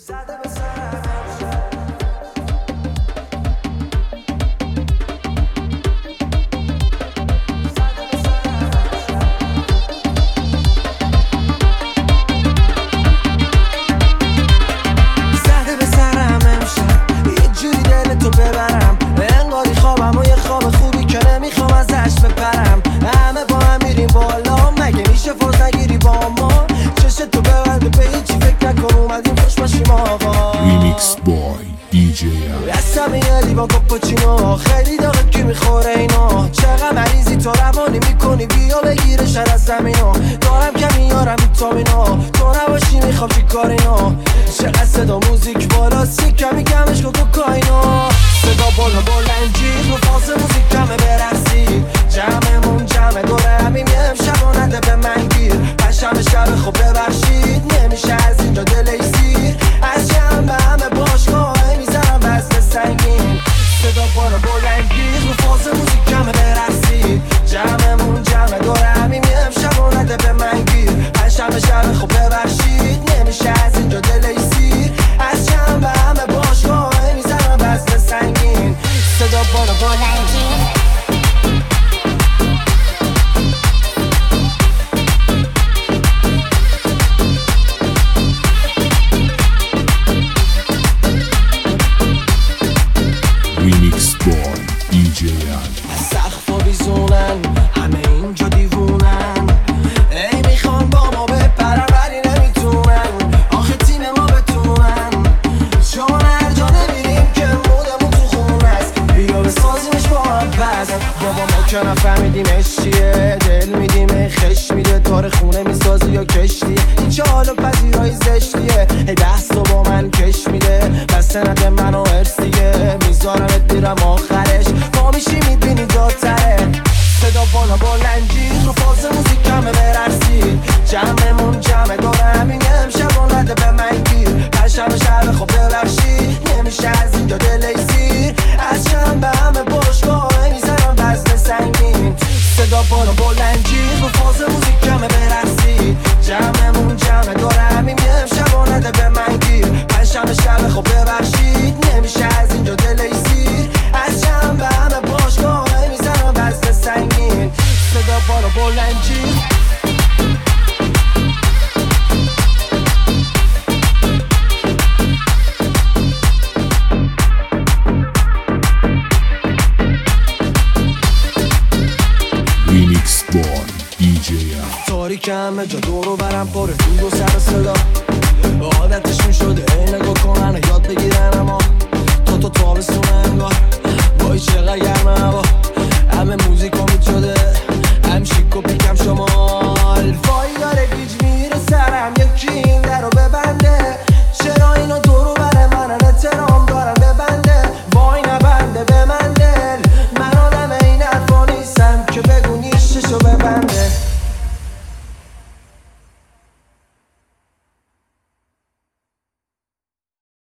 ریمیکس بای DJ دستم یه لیوان کاپوچینو خیلی داغه کی میخوره اینو چقدر مریضی تو روانی میکنی بیا بگیرشن از زمینو دارم که میارم ویتامینو تو نباشی میخوام چی کار اینو چقدر صدا موزیک بالا کمی کمش کن کوکائینو صدا بالا بلنجی رو فاز موزیک کمه برقصی جمعمون جمعه دوره همیم یه امشب و نده به من گیر پشم شب خب ببخشید نمیشه از اینجا دلی سیر از جمع همه باشگاه میزنم وزن سنگین صدا بالا بلنگی رو فاز موزیک کمه برقصی جمعمون جمعه دوره همیم یه امشب و نده به من گیر پشم شب خب ببخشید نمیشه از اینجا دلی سیر از جمع همه باشگاه میزنم وزن سنگین صدا بالا بلنگی ریمیکس بای DJ سقف و بیزونن همه اینجا دیوونن ای میخوان با ما بپرن ولی نمیتونن آخه تیم ما بتونن چون هر جا نمیریم که مودمون تو خون است بیا بسازیمش با هم پس بابا ما که نفهمیدیمش چیه دل میدیم خش میده تار خونه میسازی یا کشتیه این چه حال و پذیرایی زشتیه ای دست رو با من کش میده بسته نده منو ارس دیگه میذارمت بیرم آخرش ما میشی میبینی جاتره صدا بالا بلنجی رو فاز موزیک کمه برقصی جمعمون جمعه داره همین امشب و نده به من گیر پشم شب خب ببخشید نمیشه از اینجا دلی سیر از جمع به همه باشگاه میزنم وزن سنگین صدا بالا بلنجی رو فاز موزیک کمه برقصی جمعمون جمعه داره همین امشب و نده به من گیر پشم شب خب ببخشید نمیشه از اینجا دلی سیر از جمع به همه باشگاه میزنم وزن سنگین صدا بالا بلنجی ریمیکس بای DJ تاریک همه جا دورو برم پاره دود و سر صدا عادتشون شده نگاه کنن یاد بگیرن اما تو تابستونه انگار وای چقدر گرمه هوا همه موزیکا میشده هم شیک و پیکم شمال وای داره گیج میره سرم یکی این در رو ببنده چرا اینا دورو بره منن احترام دارن ببنده وای نبنده به من دل من آدم این حرفا نیستم که بگو نیشتشو ببنده